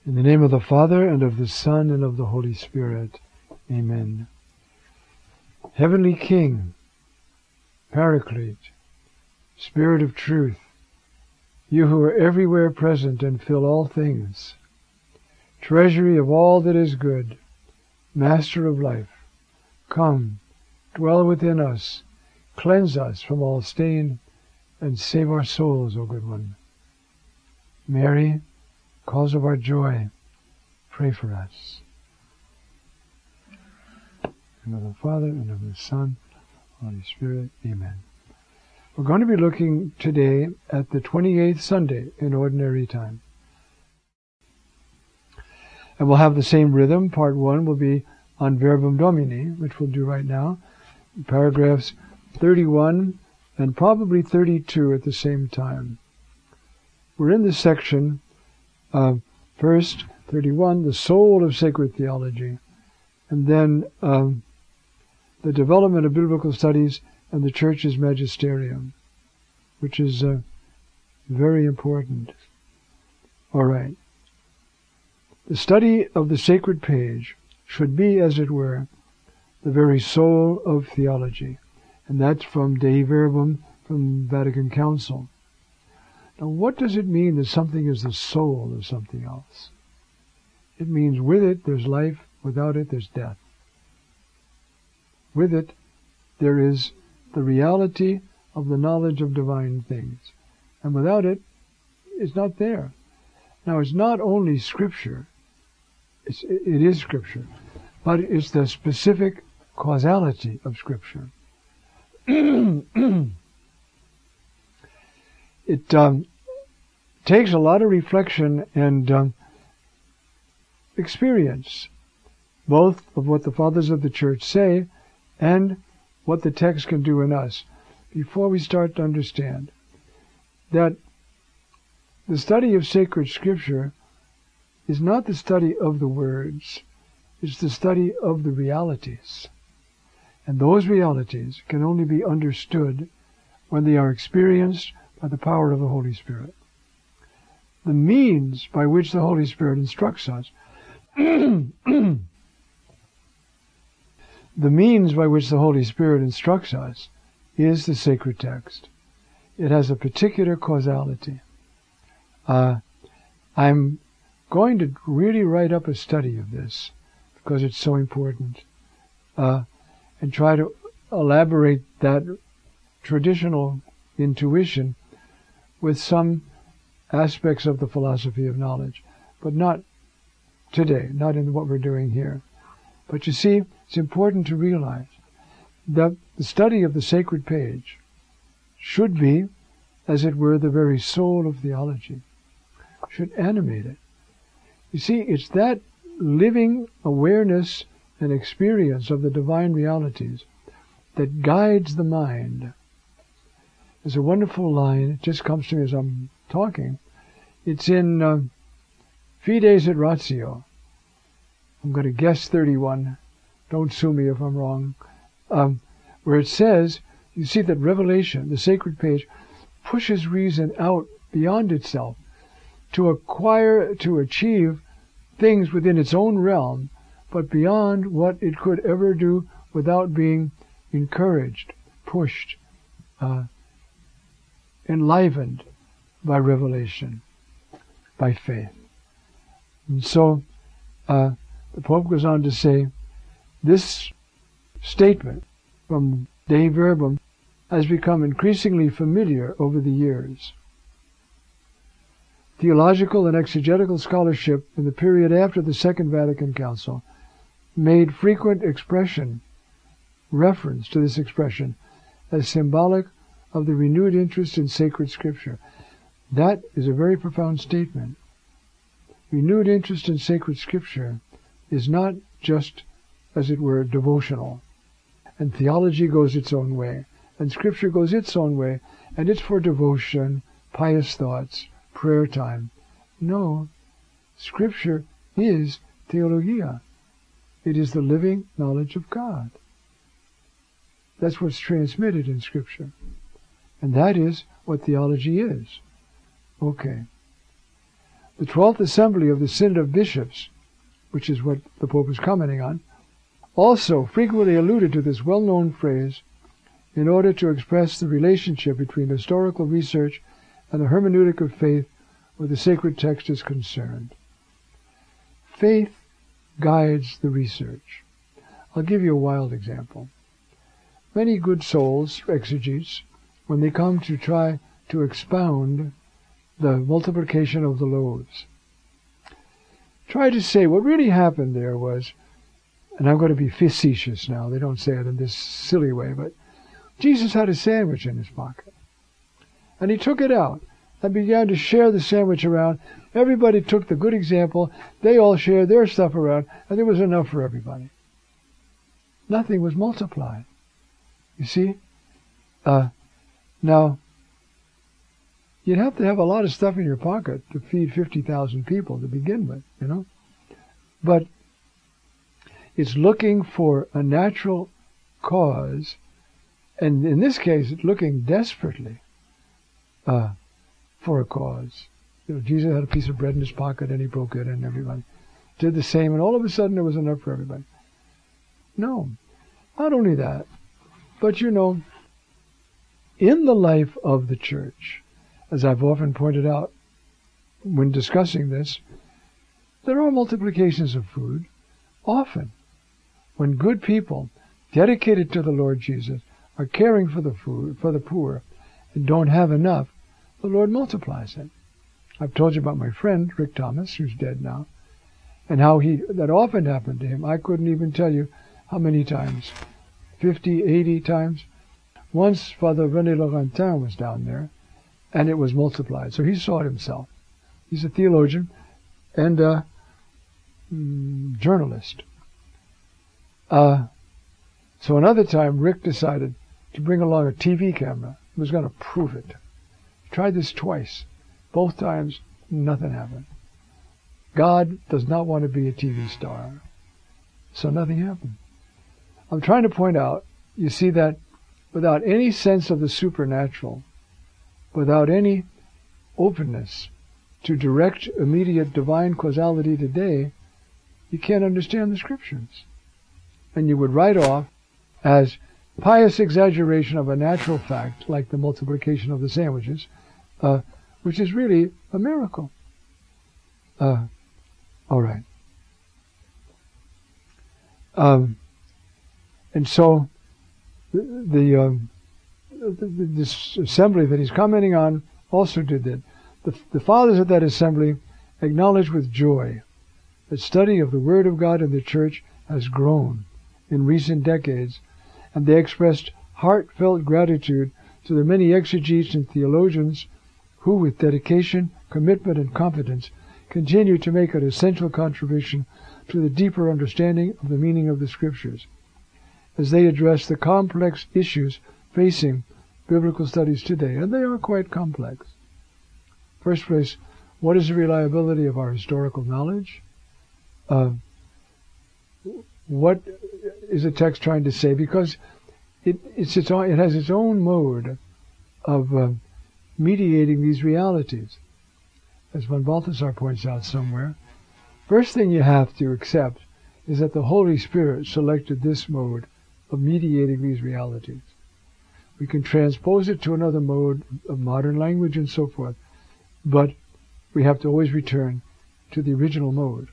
In the name of the Father, and of the Son, and of the Holy Spirit. Amen. Heavenly King, Paraclete, Spirit of Truth, you who are everywhere present and fill all things, treasury of all that is good, Master of life, come, dwell within us, cleanse us from all stain, and save our souls, O good one. Mary, cause of our joy, pray for us. In the name of the Father, and of the Son, Holy Spirit. Amen. We're going to be looking today at the 28th Sunday in Ordinary Time. And we'll have the same rhythm. Part 1 will be on Verbum Domini, which we'll do right now. Paragraphs 31 and probably 32 at the same time. We're in the section first, 31, the soul of sacred theology, and then the development of biblical studies and the Church's magisterium, which is very important. All right. The study of the sacred page should be, as it were, the very soul of theology, and that's from Dei Verbum, from Vatican Council. Now, what does it mean that something is the soul of something else? It means with it there's life, without it there's death. With it there is the reality of the knowledge of divine things, and without it, it's not there. Now, it's not only Scripture, it is Scripture, but it's the specific causality of Scripture. It takes a lot of reflection and experience, both of what the Fathers of the Church say and what the text can do in us, before we start to understand that the study of sacred Scripture is not the study of the words, it's the study of the realities. And those realities can only be understood when they are experienced by the power of the Holy Spirit. The means by which the Holy Spirit instructs us, the means by which the Holy Spirit instructs us is the sacred text. It has a particular causality. I'm going to really write up a study of this because it's so important, and try to elaborate that traditional intuition with some aspects of the philosophy of knowledge, but not today, not in what we're doing here. But you see, it's important to realize that the study of the sacred page should be, as it were, the very soul of theology, should animate it. You see, it's that living awareness and experience of the divine realities that guides the mind. There's a wonderful line, it just comes to me as I'm talking. It's in Fides et Ratio. I'm going to guess 31. Don't sue me if I'm wrong. Where it says, you see that Revelation, the sacred page, pushes reason out beyond itself to achieve things within its own realm, but beyond what it could ever do without being encouraged, pushed, enlivened by revelation, by faith. And so the Pope goes on to say, this statement from Dei Verbum has become increasingly familiar over the years. Theological and exegetical scholarship in the period after the Second Vatican Council made frequent reference to this expression as symbolic of the renewed interest in sacred Scripture. That is a very profound statement. Renewed interest in sacred Scripture is not just, as it were, devotional. And theology goes its own way, and Scripture goes its own way, and it's for devotion, pious thoughts, prayer time. No, Scripture is theologia. It is the living knowledge of God. That's what's transmitted in Scripture. And that is what theology is. Okay. The 12th Assembly of the Synod of Bishops, which is what the Pope is commenting on, also frequently alluded to this well-known phrase in order to express the relationship between historical research and the hermeneutic of faith where the sacred text is concerned. Faith guides the research. I'll give you a wild example. Many good souls, exegetes, when they come to try to expound the multiplication of the loaves, try to say what really happened there was, and I'm going to be facetious now, they don't say it in this silly way, but Jesus had a sandwich in his pocket. And he took it out and began to share the sandwich around. Everybody took the good example. They all shared their stuff around, and there was enough for everybody. Nothing was multiplied. You see? Now, you'd have to have a lot of stuff in your pocket to feed 50,000 people to begin with, you know? But it's looking for a natural cause, and in this case, it's looking desperately for a cause. You know, Jesus had a piece of bread in his pocket and he broke it, and everybody did the same, and all of a sudden there was enough for everybody. No, not only that, but you know, in the life of the church, as I've often pointed out when discussing this, there are multiplications of food. Often, when good people dedicated to the Lord Jesus are caring for the food, for the poor, and don't have enough, the Lord multiplies it. I've told you about my friend, Rick Thomas, who's dead now, and how that often happened to him. I couldn't even tell you how many times, 50, 80 times. Once Father René Laurentin was down there, and it was multiplied. So he saw it himself. He's a theologian and a journalist. So another time, Rick decided to bring along a TV camera. He was going to prove it. He tried this twice. Both times, nothing happened. God does not want to be a TV star. So nothing happened. I'm trying to point out, you see that without any sense of the supernatural, without any openness to direct, immediate divine causality today, you can't understand the Scriptures. And you would write off as pious exaggeration of a natural fact, like the multiplication of the sandwiches, which is really a miracle. All right. And so this assembly that he's commenting on also did that. The fathers of that assembly acknowledged with joy that study of the Word of God in the Church has grown in recent decades, and they expressed heartfelt gratitude to the many exegetes and theologians who, with dedication, commitment, and confidence, continue to make an essential contribution to the deeper understanding of the meaning of the Scriptures, as they address the complex issues facing biblical studies today, and they are quite complex. First place, what is the reliability of our historical knowledge? What is the text trying to say? Because it has its own mode of mediating these realities. As von Balthasar points out somewhere, first thing you have to accept is that the Holy Spirit selected this mode of mediating these realities. We can transpose it to another mode of modern language and so forth, but we have to always return to the original mode.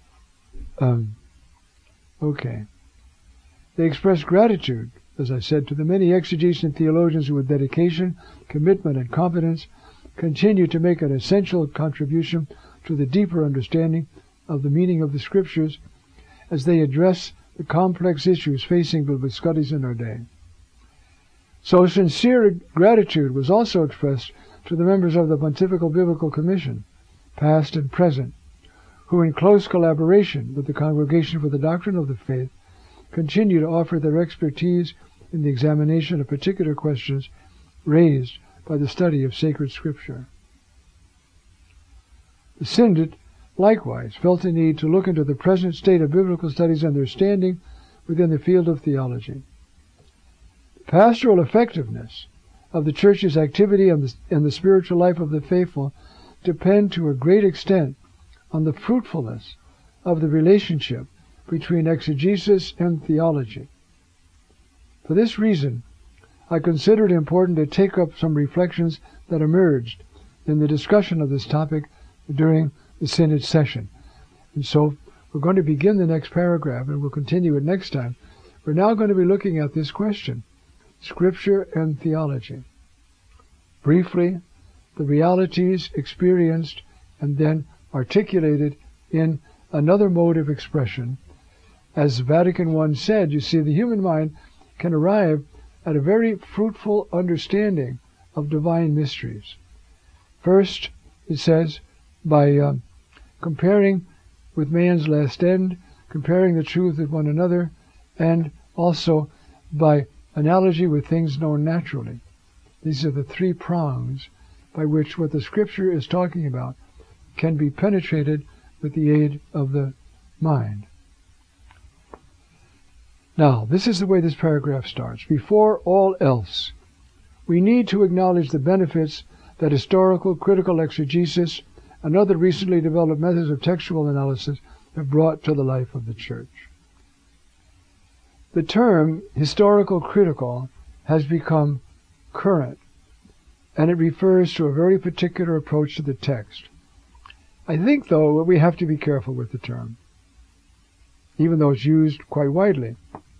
Okay. They express gratitude, as I said, to the many exegetes and theologians who with dedication, commitment, and confidence continue to make an essential contribution to the deeper understanding of the meaning of the Scriptures as they address the complex issues facing biblical studies in our day. So sincere gratitude was also expressed to the members of the Pontifical Biblical Commission, past and present, who in close collaboration with the Congregation for the Doctrine of the Faith continue to offer their expertise in the examination of particular questions raised by the study of sacred Scripture. The Synod likewise felt the need to look into the present state of biblical studies and their standing within the field of theology. The pastoral effectiveness of the Church's activity and the spiritual life of the faithful depend to a great extent on the fruitfulness of the relationship between exegesis and theology. For this reason, I consider it important to take up some reflections that emerged in the discussion of this topic during the Synod session. And so we're going to begin the next paragraph, and we'll continue it next time. We're now going to be looking at this question, Scripture and theology. Briefly, the realities experienced and then articulated in another mode of expression. As Vatican I said, you see, the human mind can arrive at a very fruitful understanding of divine mysteries. First, it says, by comparing with man's last end, comparing the truth with one another, and also by analogy with things known naturally. These are the three prongs by which what the Scripture is talking about can be penetrated with the aid of the mind. Now, this is the way this paragraph starts. Before all else, we need to acknowledge the benefits that historical critical exegesis and other recently developed methods of textual analysis have brought to the life of the Church. The term historical critical has become current, and it refers to a very particular approach to the text. I think, though, we have to be careful with the term, even though it's used quite widely.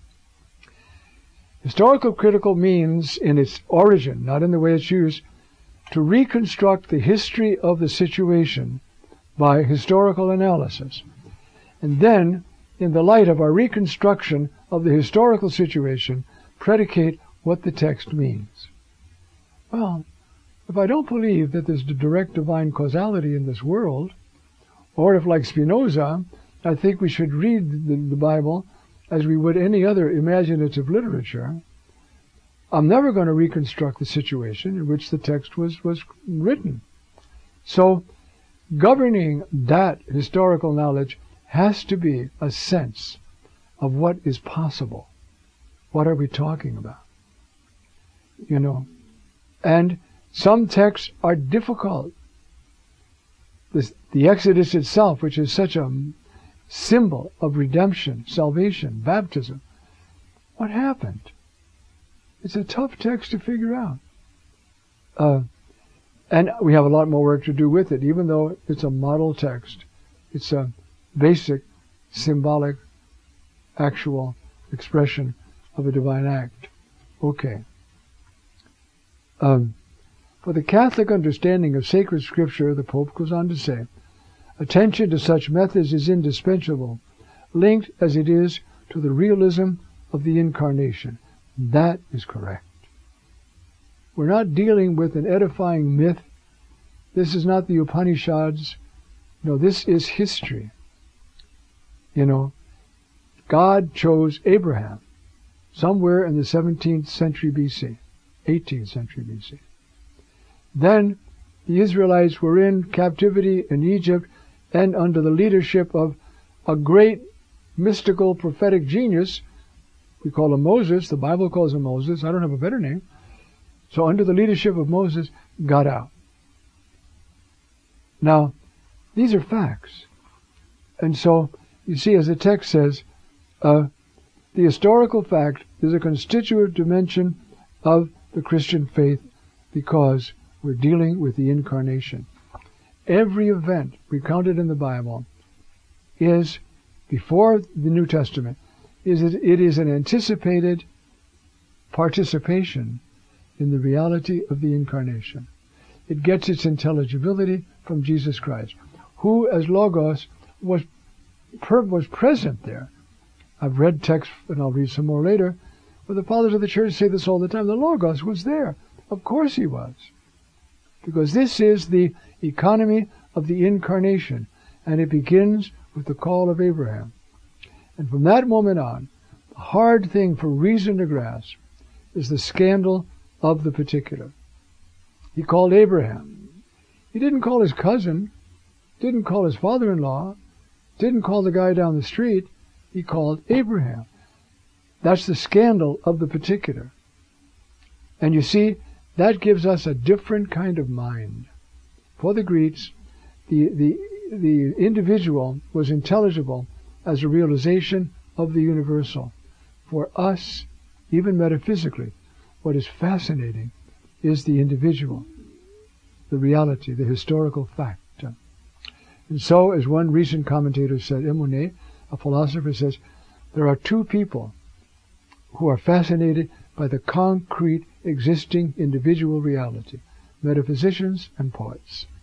Historical critical means, in its origin, not in the way it's used, to reconstruct the history of the situation by historical analysis. And then, in the light of our reconstruction of the historical situation, predicate what the text means. Well, if I don't believe that there's direct divine causality in this world, or if, like Spinoza, I think we should read the Bible as we would any other imaginative literature, I'm never going to reconstruct the situation in which the text was written. So, governing that historical knowledge has to be a sense of what is possible. What are we talking about? You know, and some texts are difficult. The Exodus itself, which is such a symbol of redemption, salvation, baptism. What happened? It's a tough text to figure out. And we have a lot more work to do with it, even though it's a model text. It's a basic, symbolic, actual expression of a divine act. Okay. For the Catholic understanding of sacred Scripture, the Pope goes on to say, attention to such methods is indispensable, linked as it is to the realism of the Incarnation. That is correct. We're not dealing with an edifying myth. This is not the Upanishads. No, this is history. You know, God chose Abraham somewhere in the 17th century BC, 18th century BC. Then the Israelites were in captivity in Egypt and under the leadership of a great mystical prophetic genius. We call him Moses. The Bible calls him Moses. I don't have a better name. So under the leadership of Moses, got out. Now, these are facts. And so, you see, as the text says, the historical fact is a constituent dimension of the Christian faith because we're dealing with the Incarnation. Every event recounted in the Bible is, before the New Testament, it is an anticipated participation in the reality of the Incarnation. It gets its intelligibility from Jesus Christ, who, as Logos, was present there. I've read texts, and I'll read some more later, where the fathers of the Church say this all the time. The Logos was there. Of course he was. Because this is the economy of the Incarnation, and it begins with the call of Abraham. And from that moment on, the hard thing for reason to grasp is the scandal of the particular. He called Abraham. He didn't call his cousin, didn't call his father-in-law, didn't call the guy down the street. He called Abraham. That's the scandal of the particular. And you see, that gives us a different kind of mind. For the Greeks, the the individual was intelligible as a realization of the universal. For us, even metaphysically, what is fascinating is the individual, the reality, the historical fact. And so, as one recent commentator said, Emonet, a philosopher, says, there are two people who are fascinated by the concrete existing individual reality, metaphysicians and poets.